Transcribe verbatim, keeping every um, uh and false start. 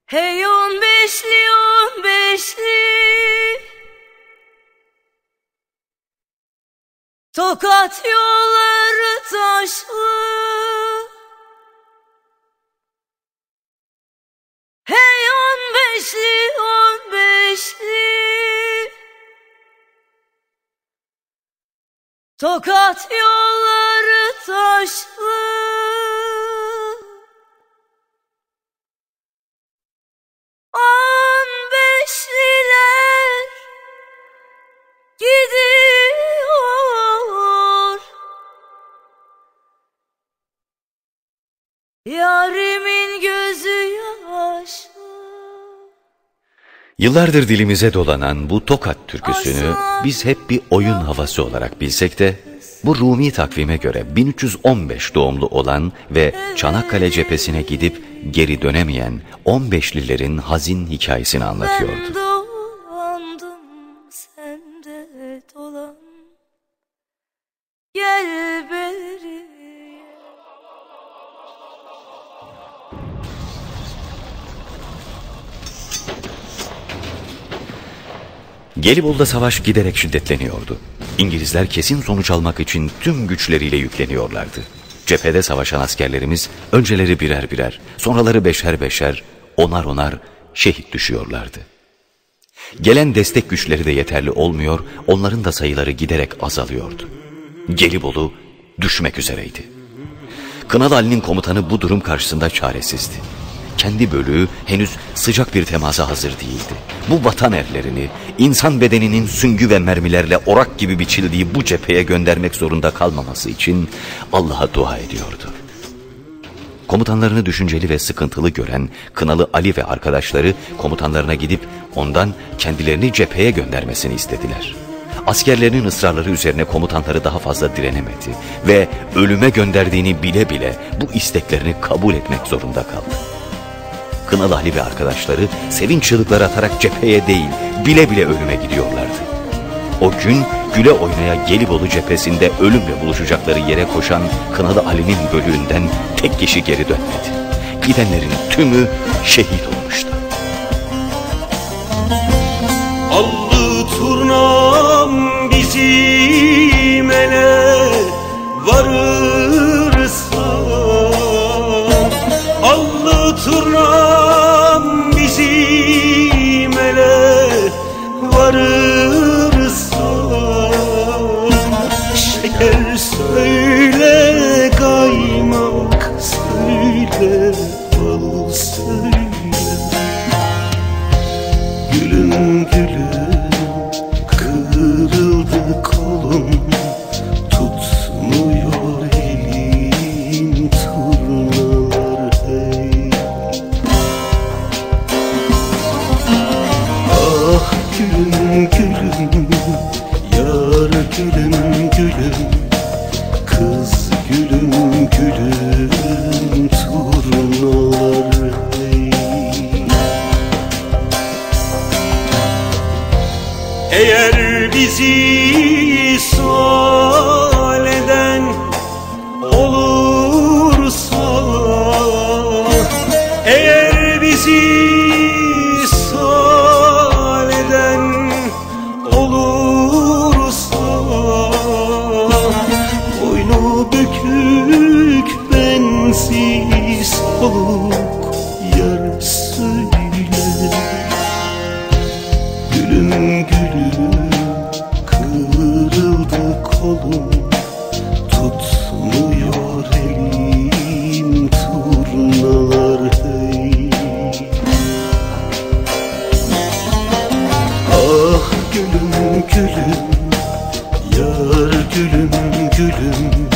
Hey on beşli on beşli Tokat yolları taşlı. Hey on beşli on beşli Tokat yolları taşlı. On beşliler gidiyor, yarimin gözü yaşlı. Yıllardır dilimize dolanan bu Tokat türküsünü biz hep bir oyun havası olarak bilsek de bu Rumi takvime göre bin üç yüz on beş doğumlu olan ve Çanakkale cephesine gidip geri dönemeyen on beşlilerin hazin hikayesini anlatıyordu. Ben dolandım, sen de dolan, gel beri. Gelibolu'da savaş giderek şiddetleniyordu. İngilizler kesin sonuç almak için tüm güçleriyle yükleniyorlardı. Cephede savaşan askerlerimiz önceleri birer birer, sonraları beşer beşer, onar onar şehit düşüyorlardı. Gelen destek güçleri de yeterli olmuyor, onların da sayıları giderek azalıyordu. Gelibolu düşmek üzereydi. Kınalı Ali'nin komutanı bu durum karşısında çaresizdi. Kendi bölüğü henüz sıcak bir temasa hazır değildi. Bu vatan erlerini insan bedeninin süngü ve mermilerle orak gibi biçildiği bu cepheye göndermek zorunda kalmaması için Allah'a dua ediyordu. Komutanlarını düşünceli ve sıkıntılı gören Kınalı Ali ve arkadaşları komutanlarına gidip ondan kendilerini cepheye göndermesini istediler. Askerlerinin ısrarları üzerine komutanları daha fazla direnemedi ve ölüme gönderdiğini bile bile bu isteklerini kabul etmek zorunda kaldı. Kınalı Ali ve arkadaşları sevinç çığlıkları atarak cepheye değil, bile bile ölüme gidiyorlardı. O gün güle oynaya Gelibolu cephesinde ölümle buluşacakları yere koşan Kınalı Ali'nin bölüğünden tek kişi geri dönmedi. Gidenlerin tümü şehit olmuştu. Allı turnam bizim ele varırsa, allı turnam bizim ele varırsa, şeker söyle, kaymak söyle, bal söyle. Gülüm gülüm kırıldı kolum, tutmuyor elim turnalar hey. Ah gülüm gülüm, yar gülüm gülüm, kız gülüm gülüm, turnalar hey. Eğer bizi sual eden olursa, eğer bizi sual eden olursa, boynu bükük bensiz soluk yar söyle. Gülüm gülüm kırıldı kolum, tutmuyor elim turnalar hey. Ah gülüm gülüm, yar gülüm gülüm,